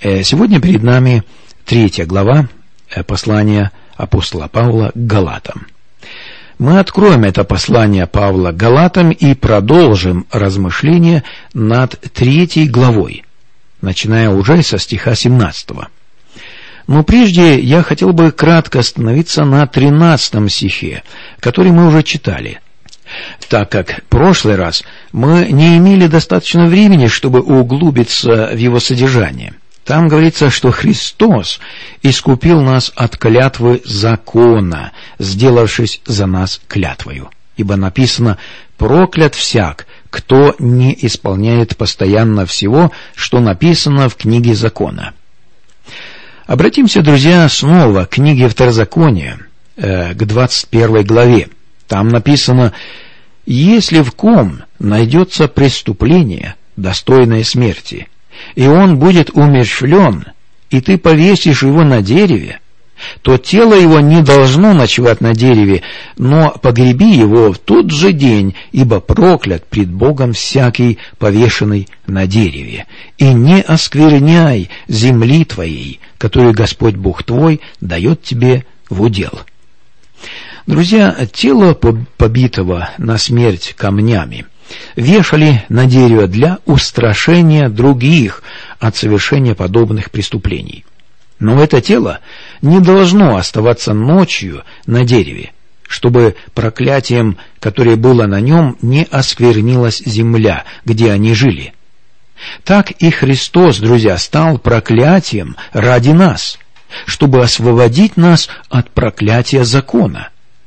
Сегодня перед нами 3 глава послания апостола Павла к Галатам. Мы откроем это послание Павла к Галатам и продолжим размышления над 3 главой, начиная уже со стиха 17. Но прежде я хотел бы кратко остановиться на 13 стихе, который мы уже читали, так как в прошлый раз мы не имели достаточно времени, чтобы углубиться в его содержание. Там говорится, что Христос искупил нас от клятвы закона, сделавшись за нас клятвою. Ибо написано: «Проклят всяк, кто не исполняет постоянно всего, что написано в книге закона». Обратимся, друзья, снова к книге Второзакония, к 21 главе. Там написано: «Если в ком найдется преступление, достойное смерти, и он будет умерщвлен, и ты повесишь его на дереве, то тело его не должно ночевать на дереве, но погреби его в тот же день, ибо проклят пред Богом всякий повешенный на дереве. И не оскверняй земли твоей, которую Господь Бог твой дает тебе в удел». Друзья, тело побитого на смерть камнями вешали на дерево для устрашения других от совершения подобных преступлений. Но это тело не должно оставаться ночью на дереве, чтобы проклятием, которое было на нем, не осквернилась земля, где они жили. Так и Христос, друзья, стал проклятием ради нас, чтобы освободить нас от проклятия закона.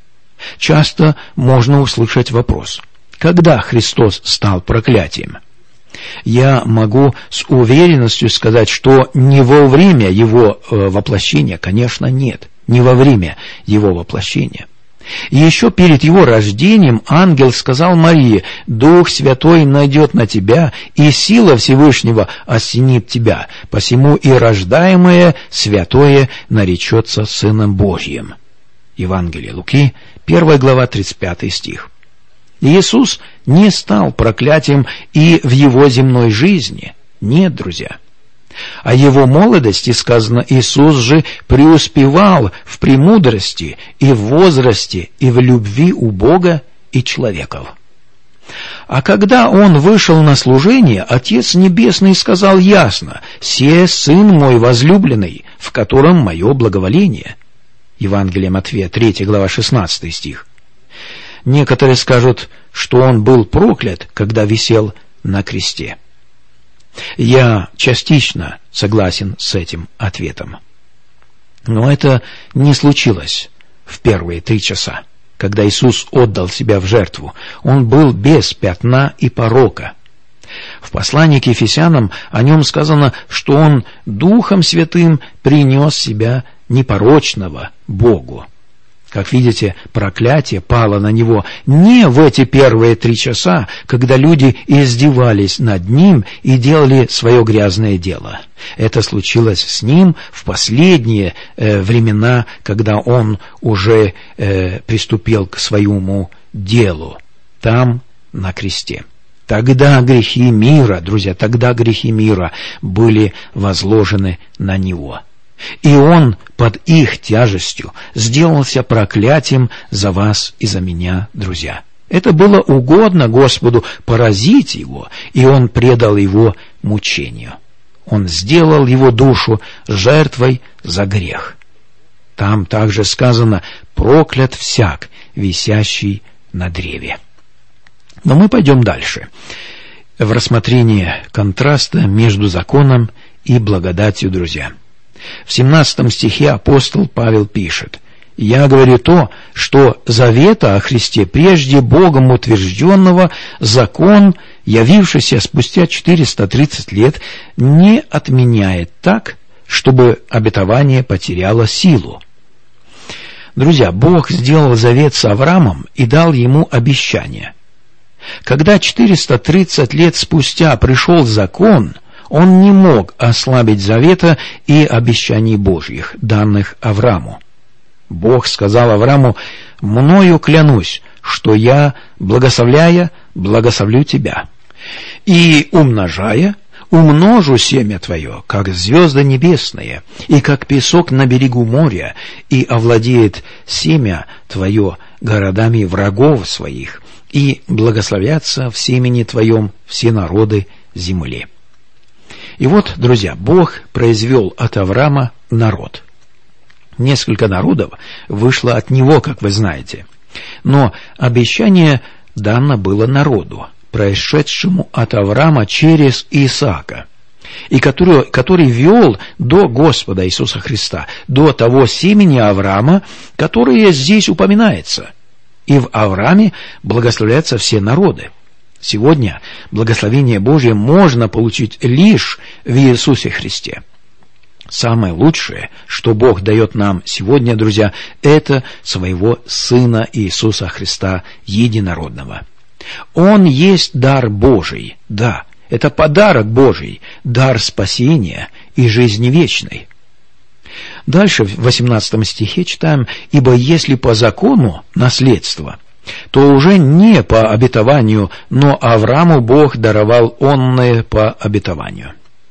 Часто можно услышать вопрос: когда Христос стал проклятием? Я могу с уверенностью сказать, что не во время Его воплощения, конечно, нет, не во время Его воплощения. И еще перед Его рождением ангел сказал Марии: «Дух Святой найдет на тебя, и сила Всевышнего осенит тебя, посему и рождаемое святое наречется Сыном Божьим». Евангелие Луки, 1 глава, 35 стих. Иисус не стал проклятием и в Его земной жизни. Нет, друзья. О Его молодости сказано: Иисус же преуспевал в премудрости и в возрасте и в любви у Бога и человеков. А когда Он вышел на служение, Отец Небесный сказал ясно: «Се Сын мой возлюбленный, в котором мое благоволение». Евангелие Матфея, 3 глава, 16 стих. Некоторые скажут, что Он был проклят, когда висел на кресте. Я частично согласен с этим ответом. Но это не случилось в первые 3 часа, когда Иисус отдал себя в жертву. Он был без пятна и порока. В послании к Ефесянам о Нем сказано, что Он Духом Святым принес себя непорочного Богу. Как видите, проклятие пало на Него не в эти первые 3 часа, когда люди издевались над Ним и делали свое грязное дело. Это случилось с Ним в последние времена, когда Он уже приступил к своему делу, там, на кресте. Тогда грехи мира, друзья, грехи мира были возложены на Него. И Он под их тяжестью сделался проклятием за вас и за меня, друзья. Это было угодно Господу поразить Его, и Он предал Его мучению. Он сделал Его душу жертвой за грех. Там также сказано: «Проклят всяк, висящий на древе». Но мы пойдем дальше, в рассмотрении контраста между законом и благодатью, друзья. В 17 стихе апостол Павел пишет: «Я говорю то, что завета о Христе, прежде Богом утвержденного, закон, явившийся спустя 430 лет, не отменяет так, чтобы обетование потеряло силу». Друзья, Бог сделал завет с Авраамом и дал ему обещание. Когда 430 лет спустя пришел закон, он не мог ослабить завета и обещаний Божьих, данных Аврааму. Бог сказал Аврааму: «Мною клянусь, что я, благословляя, благословлю тебя, и умножая, умножу семя твое, как звезды небесные, и как песок на берегу моря, и овладеет семя твое городами врагов своих, и благословятся в семени твоем все народы земли». И вот, друзья, Бог произвел от Авраама народ. Несколько народов вышло от него, как вы знаете. Но обещание дано было народу, происшедшему от Авраама через Исаака, и который вел до Господа Иисуса Христа, до того семени Авраама, которое здесь упоминается. И в Аврааме благословляются все народы. Сегодня благословение Божье можно получить лишь в Иисусе Христе. Самое лучшее, что Бог дает нам сегодня, друзья, это своего Сына Иисуса Христа Единородного. Он есть дар Божий, да, это подарок Божий, дар спасения и жизни вечной. Дальше в 18 стихе читаем: «Ибо если по закону наследство, то уже не по обетованию, но Аврааму Бог даровал онное по обетованию».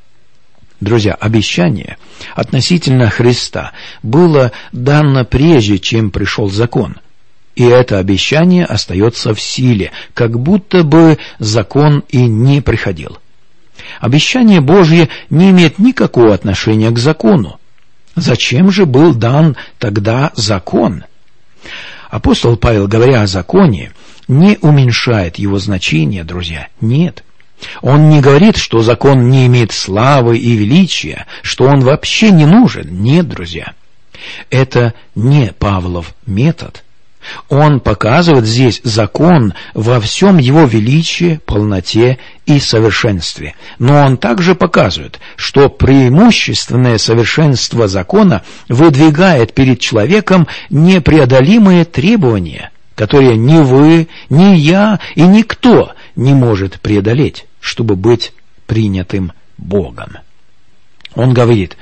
Друзья, обещание относительно Христа было дано прежде, чем пришел закон. И это обещание остается в силе, как будто бы закон и не приходил. Обещание Божье не имеет никакого отношения к закону. Зачем же был дан тогда закон? Апостол Павел, говоря о законе, не уменьшает его значение, друзья, нет. Он не говорит, что закон не имеет славы и величия, что он вообще не нужен. Нет, друзья. Это не Павлов метод. Он показывает здесь закон во всем его величии, полноте и совершенстве. Но он также показывает, что преимущественное совершенство закона выдвигает перед человеком непреодолимые требования, которые ни вы, ни я и никто не может преодолеть, чтобы быть принятым Богом. Он говорит,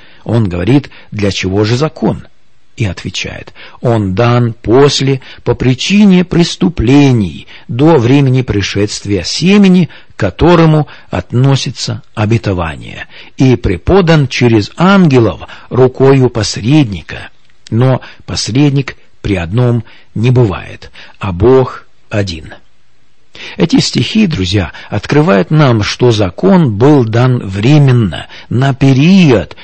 для чего же закон? И отвечает: он дан по причине преступлений, до времени пришествия семени, к которому относится обетование, и преподан через ангелов рукою посредника. Но посредник при одном не бывает, а Бог один. Эти стихи, друзья, открывают нам, что закон был дан временно, на период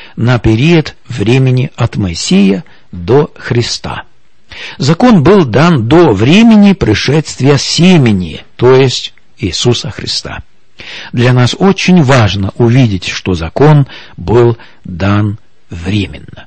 времени от Моисея до Христа. Закон был дан до времени пришествия семени, то есть Иисуса Христа. Для нас очень важно увидеть, что закон был дан временно.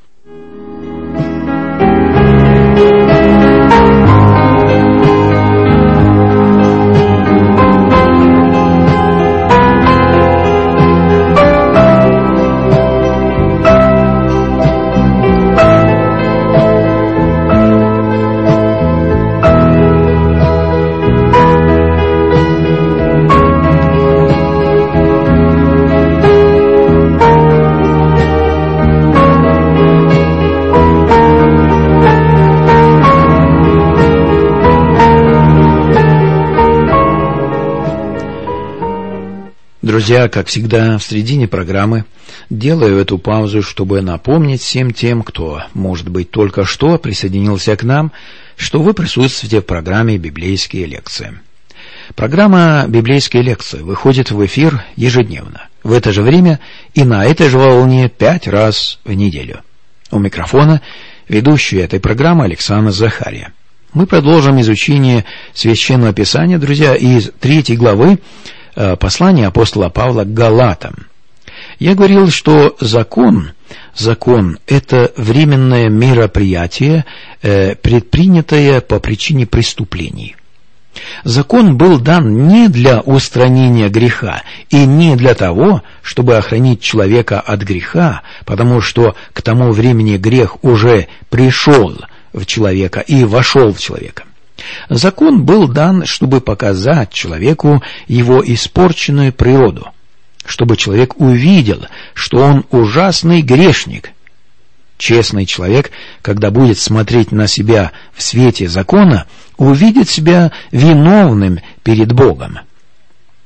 Друзья, как всегда, в середине программы делаю эту паузу, чтобы напомнить всем тем, кто, может быть, только что присоединился к нам, что вы присутствуете в программе «Библейские лекции». Программа «Библейские лекции» выходит в эфир ежедневно, в это же время и на этой же волне 5 раз в неделю. У микрофона ведущий этой программы Александр Захария. Мы продолжим изучение Священного Писания, друзья, из 3 главы послания апостола Павла к Галатам. Я говорил, что закон – это временное мероприятие, предпринятое по причине преступлений. Закон был дан не для устранения греха и не для того, чтобы охранить человека от греха, потому что к тому времени грех уже пришел в человека и вошел в человека. Закон был дан, чтобы показать человеку его испорченную природу, чтобы человек увидел, что он ужасный грешник. Честный человек, когда будет смотреть на себя в свете закона, увидит себя виновным перед Богом.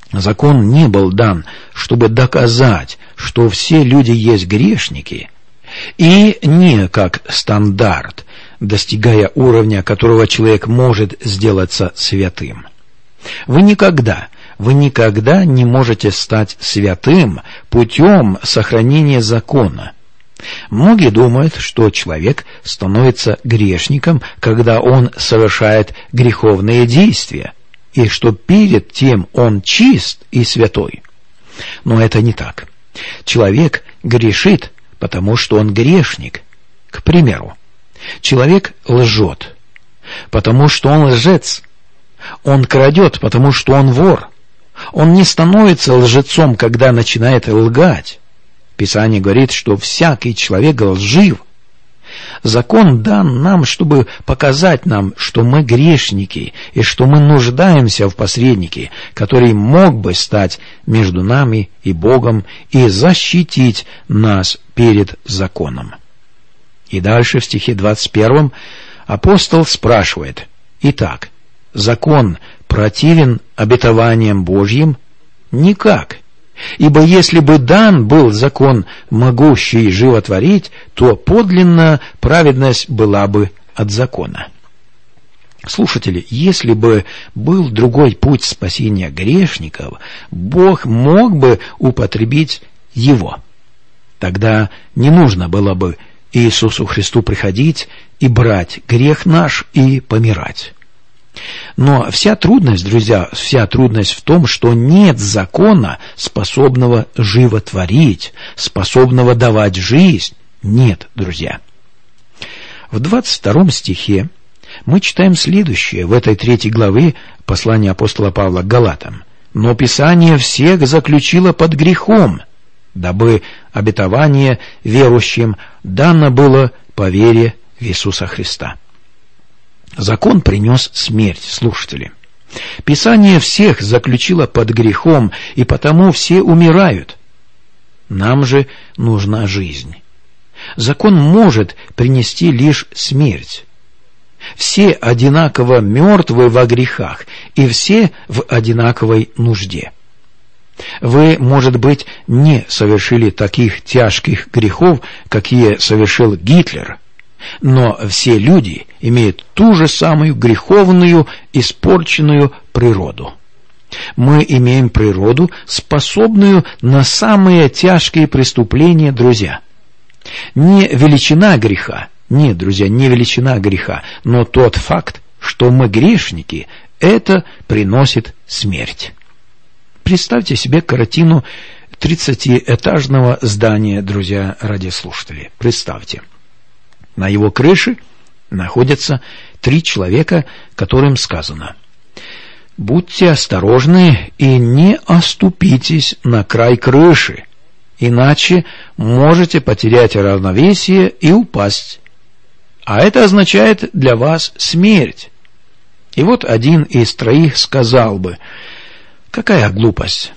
Закон не был дан, чтобы доказать, что все люди есть грешники, и не как стандарт, достигая уровня, которого человек может сделаться святым. Вы никогда не можете стать святым путем сохранения закона. Многие думают, что человек становится грешником, когда он совершает греховные действия, и что перед тем он чист и святой. Но это не так. Человек грешит, потому что он грешник. К примеру, человек лжет, потому что он лжец. Он крадет, потому что он вор. Он не становится лжецом, когда начинает лгать. Писание говорит, что всякий человек лжив. Закон дан нам, чтобы показать нам, что мы грешники, и что мы нуждаемся в посреднике, который мог бы стать между нами и Богом и защитить нас перед законом. И дальше в стихе 21 апостол спрашивает: «Итак, закон противен обетованиям Божьим? Никак. Ибо если бы дан был закон, могущий животворить, то подлинно праведность была бы от закона». Слушатели, если бы был другой путь спасения грешников, Бог мог бы употребить его. Тогда не нужно было бы Иисусу Христу приходить и брать грех наш и помирать. Но вся трудность, друзья, вся трудность в том, что нет закона, способного животворить, способного давать жизнь. Нет, друзья. В 22 стихе мы читаем следующее в этой 3 главе послания апостола Павла к Галатам. «Но Писание всех заключило под грехом, дабы обетование верующим дано было по вере в Иисуса Христа». Закон принес смерть, слушатели. Писание всех заключило под грехом, и потому все умирают. Нам же нужна жизнь. Закон может принести лишь смерть. Все одинаково мертвы во грехах, и все в одинаковой нужде. Вы, может быть, не совершили таких тяжких грехов, какие совершил Гитлер, но все люди имеют ту же самую греховную, испорченную природу. Мы имеем природу, способную на самые тяжкие преступления, друзья. Не величина греха, нет, друзья, не величина греха, но тот факт, что мы грешники, это приносит смерть. Представьте себе картину 30-этажного здания, друзья радиослушатели. Представьте. На его крыше находятся 3 человека, которым сказано: «Будьте осторожны и не оступитесь на край крыши, иначе можете потерять равновесие и упасть. А это означает для вас смерть». И вот один из 3 сказал бы: какая глупость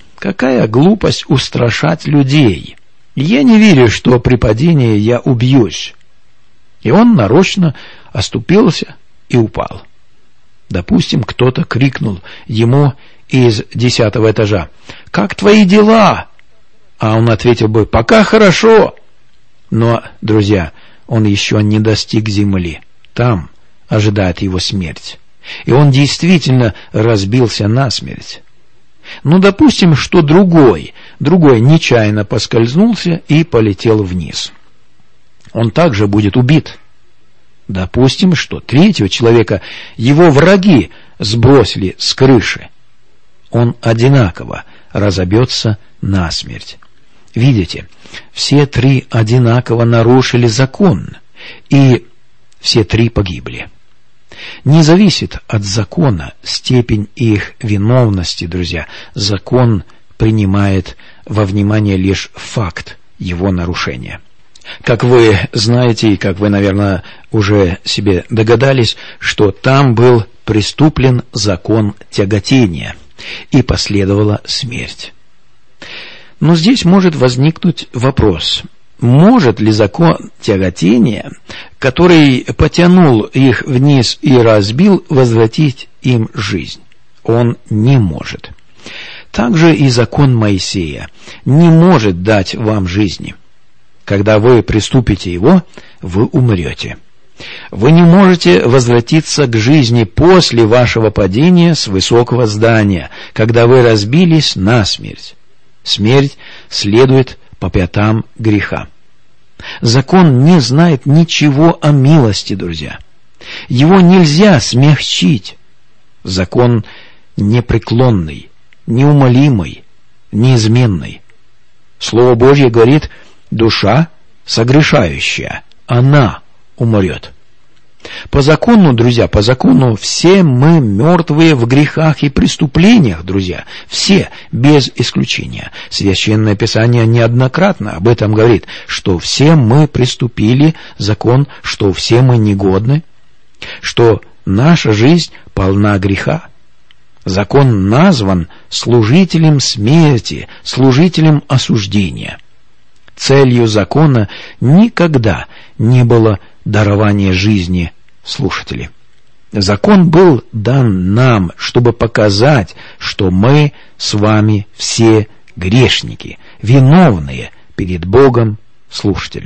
устрашать людей. Я не верю, что при падении я убьюсь. И он нарочно оступился и упал. Допустим, кто-то крикнул ему из 10-го этажа: «Как твои дела?» А он ответил бы: «Пока хорошо». Но, друзья, он еще не достиг земли. Там ожидает его смерть. И он действительно разбился насмерть. Но допустим, что другой нечаянно поскользнулся и полетел вниз. Он также будет убит. Допустим, что 3-го человека его враги сбросили с крыши. Он одинаково разобьется насмерть. Видите, все 3 одинаково нарушили закон, и все 3 погибли. Не зависит от закона степень их виновности, друзья. Закон принимает во внимание лишь факт его нарушения. Как вы знаете, и как вы, наверное, уже себе догадались, что там был преступлен закон тяготения, и последовала смерть. Но здесь может возникнуть вопрос: может ли закон тяготения, который потянул их вниз и разбил, возвратить им жизнь? Он не может. Также и закон Моисея не может дать вам жизни. Когда вы приступите его, вы умрете. Вы не можете возвратиться к жизни после вашего падения с высокого здания, когда вы разбились насмерть. Смерть следует по пятам греха. Закон не знает ничего о милости, друзья. Его нельзя смягчить. Закон непреклонный, неумолимый, неизменный. Слово Божье говорит: душа согрешающая, она умрет. По закону, друзья, по закону все мы мертвые в грехах и преступлениях, друзья. Все, без исключения. Священное Писание неоднократно об этом говорит, что все мы приступили закон, что все мы негодны, что наша жизнь полна греха. Закон назван служителем смерти, служителем осуждения. Целью закона никогда не было дарование жизни, слушатели. Закон был дан нам, чтобы показать, что мы с вами все грешники, виновные перед Богом, слушатель.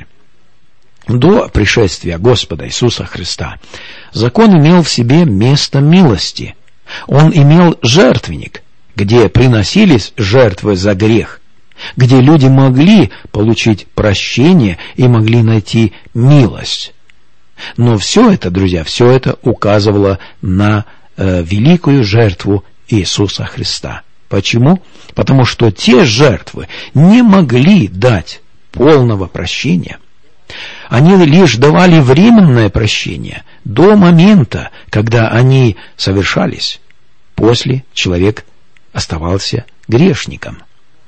До пришествия Господа Иисуса Христа закон имел в себе место милости. Он имел жертвенник, где приносились жертвы за грех, где люди могли получить прощение и могли найти милость. Но все это, друзья, все это указывало на великую жертву Иисуса Христа. Почему? Потому что те жертвы не могли дать полного прощения. Они лишь давали временное прощение до момента, когда они совершались. После человек оставался грешником.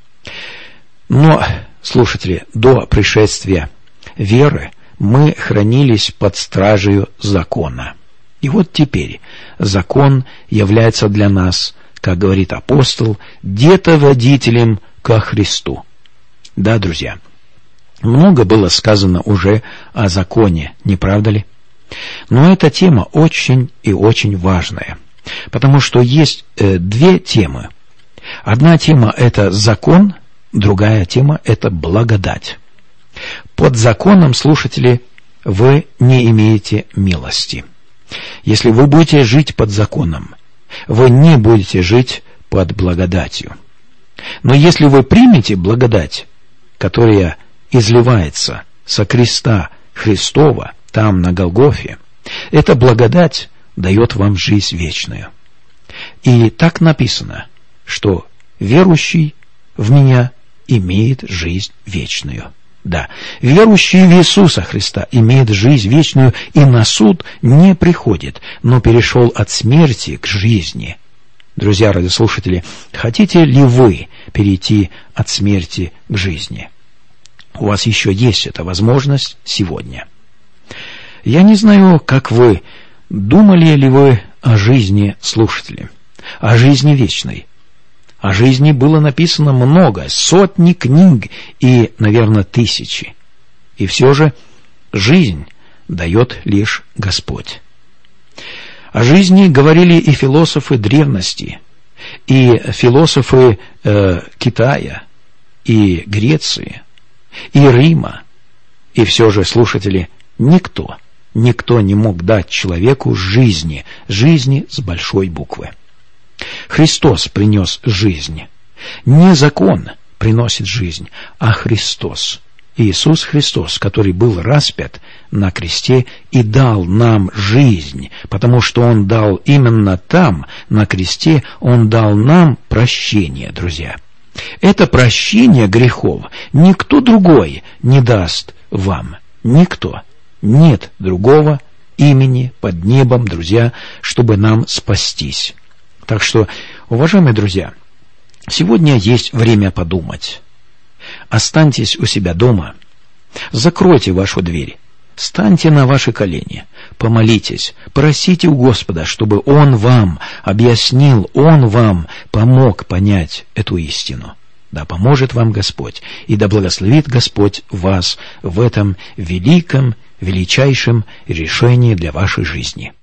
Но, слушатели, до пришествия веры мы хранились под стражей закона. И вот теперь закон является для нас, как говорит апостол, детоводителем ко Христу. Да, друзья, много было сказано уже о законе, не правда ли? Но эта тема очень и очень важная, потому что есть две темы. Одна тема – это закон, другая тема – это благодать. Под законом, слушатели, вы не имеете милости. Если вы будете жить под законом, вы не будете жить под благодатью. Но если вы примете благодать, которая изливается со креста Христова там, на Голгофе, эта благодать дает вам жизнь вечную. И так написано, что верующий в меня имеет жизнь вечную. Да, верующий в Иисуса Христа имеет жизнь вечную и на суд не приходит, но перешел от смерти к жизни. Друзья, радиослушатели, хотите ли вы перейти от смерти к жизни? У вас еще есть эта возможность сегодня. Я не знаю, как вы, думали ли вы о жизни, слушатели, о жизни вечной. О жизни было написано много, сотни книг и, наверное, тысячи. И все же жизнь дает лишь Господь. О жизни говорили и философы древности, и философы Китая, и Греции, и Рима. И все же, слушатели, никто не мог дать человеку жизни с большой буквы. Христос принес жизнь. Не закон приносит жизнь, а Христос. Иисус Христос, который был распят на кресте и дал нам жизнь, потому что Он дал именно там, на кресте, Он дал нам прощение, друзья. Это прощение грехов никто другой не даст вам. Никто. Нет другого имени под небом, друзья, чтобы нам спастись. Так что, уважаемые друзья, сегодня есть время подумать. Останьтесь у себя дома, закройте вашу дверь, станьте на ваши колени, помолитесь, просите у Господа, чтобы Он вам объяснил, Он вам помог понять эту истину. Да поможет вам Господь, и да благословит Господь вас в этом великом, величайшем решении для вашей жизни.